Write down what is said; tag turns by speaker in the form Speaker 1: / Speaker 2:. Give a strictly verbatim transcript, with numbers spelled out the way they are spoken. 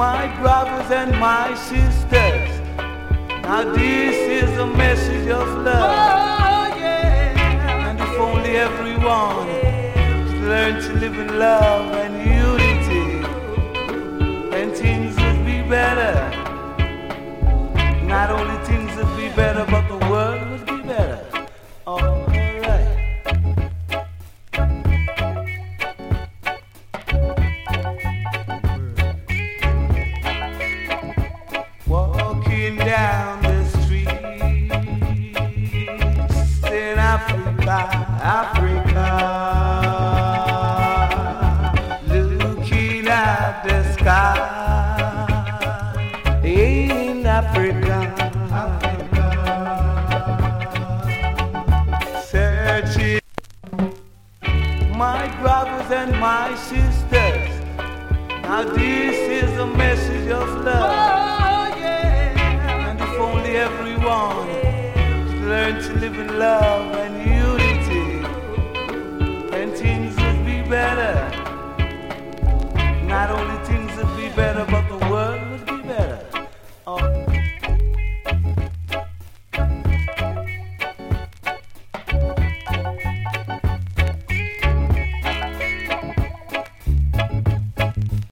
Speaker 1: my brothers and my sisters. Now this is a message of love. Oh, yeah. And if only everyone could learn to live in love and unity, then things would be better. Not only things would be better, but the world would be better. All right. Walking down the streets in Africa, Africa, looking at the sky in Africa, Africa, searching my brothers and my sisters. Now this is a message of love. Only everyone could learn to live in love and unity, then things would be better. Not only things would be better,